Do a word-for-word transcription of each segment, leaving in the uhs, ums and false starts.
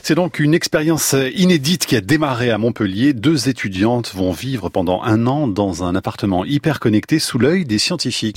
C'est donc une expérience inédite qui a démarré à Montpellier. Deux étudiantes vont vivre pendant un an dans un appartement hyper connecté sous l'œil des scientifiques.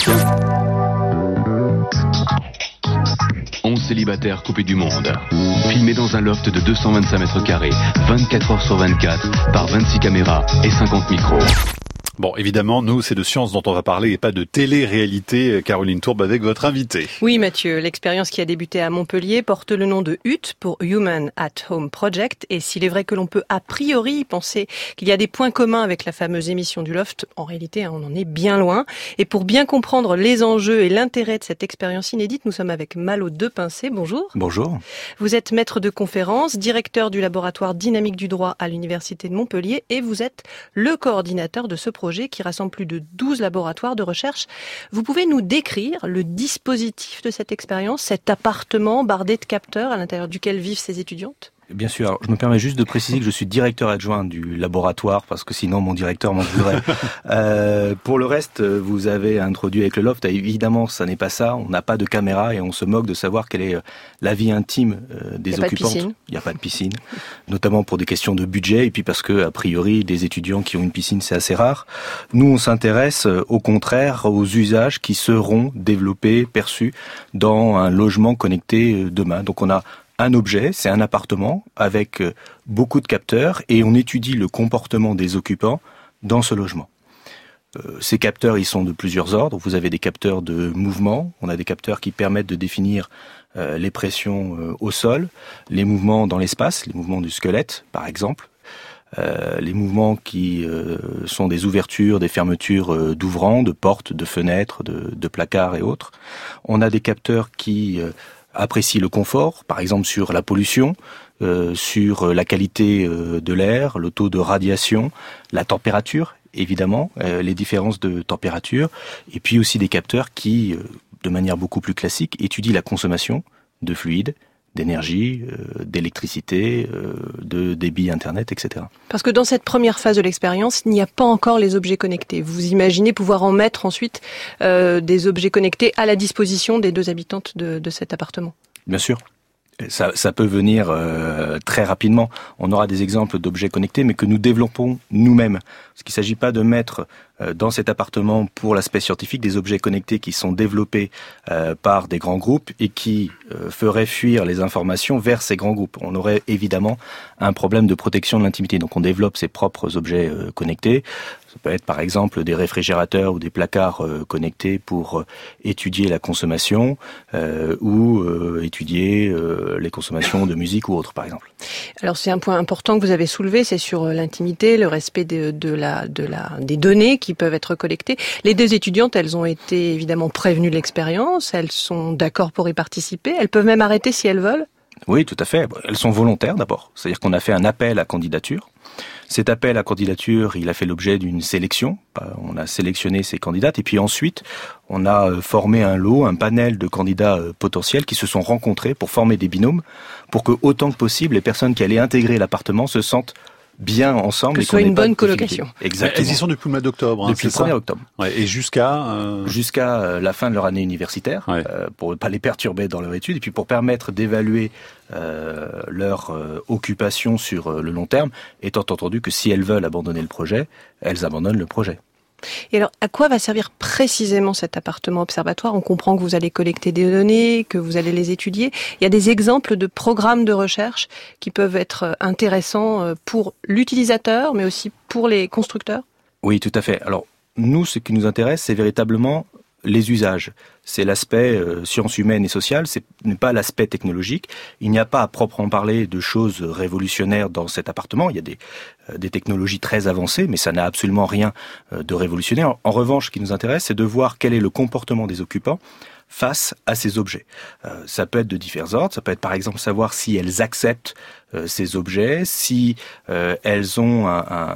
onze célibataires coupés du monde. Filmés dans un loft de deux cent vingt-cinq mètres carrés, vingt-quatre heures sur vingt-quatre, par vingt-six caméras et cinquante micros. Bon, évidemment, nous, c'est de science dont on va parler et pas de télé-réalité. Caroline Tourbe avec votre invité. Oui, Mathieu, l'expérience qui a débuté à Montpellier porte le nom de H U T pour Human at Home Project. Et s'il est vrai que l'on peut a priori penser qu'il y a des points communs avec la fameuse émission du Loft, en réalité, on en est bien loin. Et pour bien comprendre les enjeux et l'intérêt de cette expérience inédite, nous sommes avec Malo Depincé. Bonjour. Bonjour. Vous êtes maître de conférence, directeur du laboratoire dynamique du droit à l'Université de Montpellier et vous êtes le coordinateur de ce projet qui rassemble plus de douze laboratoires de recherche. Vous pouvez nous décrire le dispositif de cette expérience, cet appartement bardé de capteurs à l'intérieur duquel vivent ces étudiantes ? Bien sûr. Alors, je me permets juste de préciser que je suis directeur adjoint du laboratoire parce que sinon mon directeur m'en voudrait. euh, pour le reste, vous avez introduit avec le loft. Évidemment, ça n'est pas ça. On n'a pas de caméra et on se moque de savoir quelle est la vie intime des occupantes. Il n'y a pas de piscine, notamment pour des questions de budget et puis parce que a priori des étudiants qui ont une piscine c'est assez rare. Nous, on s'intéresse au contraire aux usages qui seront développés, perçus dans un logement connecté demain. Donc on a un objet, c'est un appartement avec beaucoup de capteurs et on étudie le comportement des occupants dans ce logement. Euh, ces capteurs, ils sont de plusieurs ordres. Vous avez des capteurs de mouvement, on a des capteurs qui permettent de définir euh, les pressions euh, au sol, les mouvements dans l'espace, les mouvements du squelette par exemple, euh, les mouvements qui euh, sont des ouvertures, des fermetures euh, d'ouvrants, de portes, de fenêtres, de, de placards et autres. On a des capteurs qui euh, apprécie le confort, par exemple sur la pollution, euh, sur la qualité euh, de l'air, le taux de radiation, la température, évidemment, euh, les différences de température, et puis aussi des capteurs qui, euh, de manière beaucoup plus classique, étudient la consommation de fluides, d'énergie, euh, d'électricité, euh, de débit Internet, et cetera. Parce que dans cette première phase de l'expérience, il n'y a pas encore les objets connectés. Vous imaginez pouvoir en mettre ensuite euh, des objets connectés à la disposition des deux habitantes de, de cet appartement ? Bien sûr. Ça, ça peut venir euh, très rapidement. On aura des exemples d'objets connectés, mais que nous développons nous-mêmes. Parce qu'il ne s'agit pas de mettre euh, dans cet appartement, pour l'aspect scientifique, des objets connectés qui sont développés euh, par des grands groupes et qui euh, feraient fuir les informations vers ces grands groupes. On aurait évidemment un problème de protection de l'intimité. Donc on développe ses propres objets euh, connectés. Ça peut être par exemple des réfrigérateurs ou des placards euh, connectés pour euh, étudier la consommation euh, ou euh, étudier euh, les consommations de musique ou autre, par exemple. Alors c'est un point important que vous avez soulevé, c'est sur l'intimité, le respect de, de la, de la, des données qui peuvent être collectées. Les deux étudiantes, elles ont été évidemment prévenues de l'expérience, elles sont d'accord pour y participer, elles peuvent même arrêter si elles veulent. Oui, tout à fait. Elles sont volontaires d'abord, c'est-à-dire qu'on a fait un appel à candidature. Cet appel à candidature, il a fait l'objet d'une sélection. On a sélectionné ces candidates et puis ensuite, on a formé un lot, un panel de candidats potentiels qui se sont rencontrés pour former des binômes pour que, autant que possible, les personnes qui allaient intégrer l'appartement se sentent bien ensemble. Que ce soit une bonne colocation. Exactement. Elles y sont depuis le mois d'octobre. Hein, depuis le premier octobre. Ouais, et jusqu'à euh... jusqu'à la fin de leur année universitaire, ouais. euh, pour ne pas les perturber dans leur étude, et puis pour permettre d'évaluer euh, leur euh, occupation sur euh, le long terme, étant entendu que si elles veulent abandonner le projet, elles abandonnent le projet. Et alors, à quoi va servir précisément cet appartement observatoire ? On comprend que vous allez collecter des données, que vous allez les étudier. Il y a des exemples de programmes de recherche qui peuvent être intéressants pour l'utilisateur, mais aussi pour les constructeurs ? Oui, tout à fait. Alors, nous, ce qui nous intéresse, c'est véritablement les usages. C'est l'aspect euh, sciences humaines et sociales, ce n'est pas l'aspect technologique. Il n'y a pas à proprement parler de choses révolutionnaires dans cet appartement. Il y a des, euh, des technologies très avancées, mais ça n'a absolument rien euh, de révolutionnaire. En revanche, ce qui nous intéresse, c'est de voir quel est le comportement des occupants face à ces objets. Euh, ça peut être de divers ordres, ça peut être par exemple savoir si elles acceptent euh, ces objets, si euh, elles ont un, un,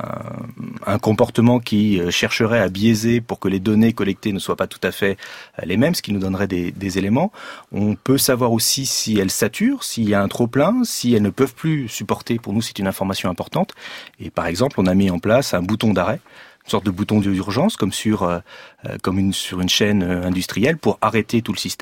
un comportement qui euh, chercherait à biaiser pour que les données collectées ne soient pas tout à fait euh, les mêmes, ce qui nous donnerait des, des éléments. On peut savoir aussi si elles saturent, s'il y a un trop-plein, si elles ne peuvent plus supporter. Pour nous, c'est une information importante. Et par exemple, on a mis en place un bouton d'arrêt, une sorte de bouton d'urgence, comme sur, euh, comme une, sur une chaîne industrielle, pour arrêter tout le système,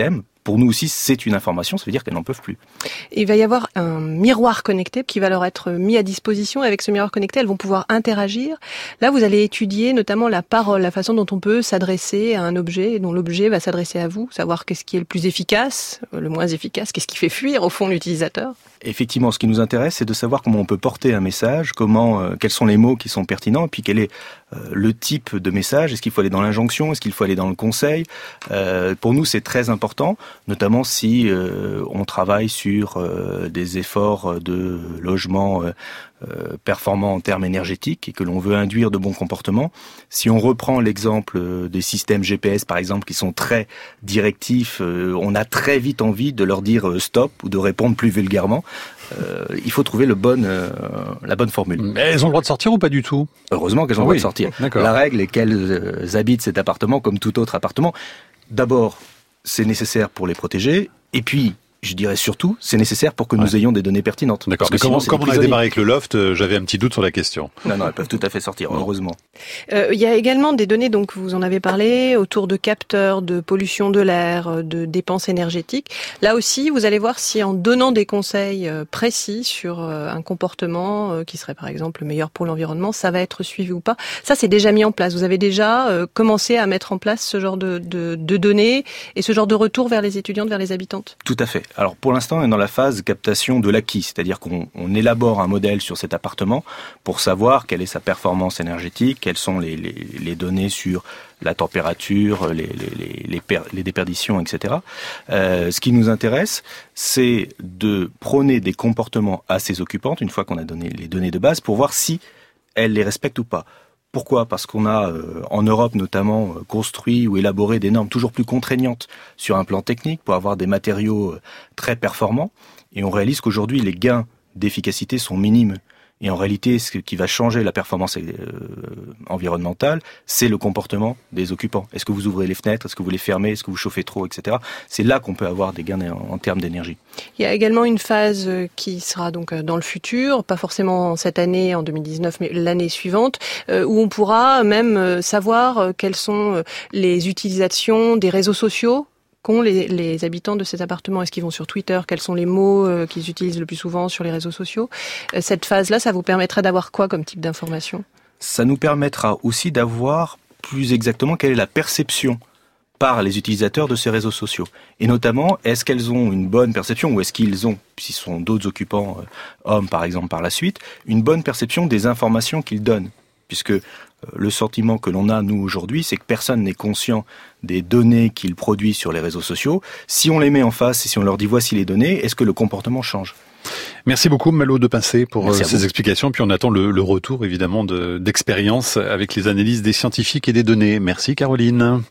pour nous aussi, c'est une information, ça veut dire qu'elles n'en peuvent plus. Il va y avoir un miroir connecté qui va leur être mis à disposition. Avec ce miroir connecté, elles vont pouvoir interagir. Là, vous allez étudier notamment la parole, la façon dont on peut s'adresser à un objet et dont l'objet va s'adresser à vous, savoir qu'est-ce qui est le plus efficace, le moins efficace, qu'est-ce qui fait fuir au fond l'utilisateur. Effectivement, ce qui nous intéresse, c'est de savoir comment on peut porter un message, comment, euh, quels sont les mots qui sont pertinents, et puis quel est euh, le type de message. Est-ce qu'il faut aller dans l'injonction? Est-ce qu'il faut aller dans le conseil? euh, Pour nous, c'est très important, notamment si euh, on travaille sur euh, des efforts de logement euh, euh, performants en termes énergétiques et que l'on veut induire de bons comportements. Si on reprend l'exemple des systèmes G P S, par exemple, qui sont très directifs, euh, on a très vite envie de leur dire euh, stop ou de répondre plus vulgairement. Euh, il faut trouver le bon, euh, la bonne formule. Mais elles ont le droit de sortir ou pas du tout? Heureusement qu'elles ont ah le droit oui, de sortir. D'accord. La règle est qu'elles euh, habitent cet appartement comme tout autre appartement. D'abord, c'est nécessaire pour les protéger. Et puis, je dirais surtout, c'est nécessaire pour que nous ouais. ayons des données pertinentes. D'accord. Parce que Mais sinon, comme, comme on a démarré avec le loft, euh, j'avais un petit doute sur la question. Non, non, elles peuvent tout à fait sortir, heureusement. Euh, il y a également des données, donc vous en avez parlé, autour de capteurs, de pollution de l'air, de dépenses énergétiques. Là aussi, vous allez voir si en donnant des conseils précis sur un comportement qui serait par exemple meilleur pour l'environnement, ça va être suivi ou pas. Ça, c'est déjà mis en place. Vous avez déjà euh, commencé à mettre en place ce genre de, de, de données et ce genre de retour vers les étudiantes, vers les habitantes. Tout à fait. Alors pour l'instant, on est dans la phase captation de l'acquis, c'est-à-dire qu'on on élabore un modèle sur cet appartement pour savoir quelle est sa performance énergétique, quelles sont les, les, les données sur la température, les, les, les, les, per, les déperditions, et cetera. Euh, ce qui nous intéresse, c'est de prôner des comportements à ces occupantes, une fois qu'on a donné les données de base, pour voir si elles les respectent ou pas. Pourquoi ? Parce qu'on a, euh, en Europe notamment, euh, construit ou élaboré des normes toujours plus contraignantes sur un plan technique pour avoir des matériaux euh, très performants. Et on réalise qu'aujourd'hui, les gains d'efficacité sont minimes. Et en réalité, ce qui va changer la performance euh, environnementale, c'est le comportement des occupants. Est-ce que vous ouvrez les fenêtres ? Est-ce que vous les fermez ? Est-ce que vous chauffez trop, et cetera. C'est là qu'on peut avoir des gains en, en termes d'énergie. Il y a également une phase qui sera donc dans le futur, pas forcément cette année, en deux mille dix-neuf, mais l'année suivante, euh, où on pourra même savoir quelles sont les utilisations des réseaux sociaux qu'ont les, les habitants de ces appartements. Est-ce qu'ils vont sur Twitter? Quels sont les mots euh, qu'ils utilisent le plus souvent sur les réseaux sociaux? euh, Cette phase-là, ça vous permettrait d'avoir quoi comme type d'information? Ça nous permettra aussi d'avoir plus exactement quelle est la perception par les utilisateurs de ces réseaux sociaux. Et notamment, est-ce qu'elles ont une bonne perception, ou est-ce qu'ils ont, s'ils sont d'autres occupants, euh, hommes par exemple par la suite, une bonne perception des informations qu'ils donnent? Puisque euh, le sentiment que l'on a, nous, aujourd'hui, c'est que personne n'est conscient des données qu'ils produisent sur les réseaux sociaux. Si on les met en face et si on leur dit voici les données, est-ce que le comportement change ? Merci beaucoup Malo de Pincé pour Merci ces explications. Puis on attend le, le retour évidemment de, d'expérience avec les analyses des scientifiques et des données. Merci Caroline.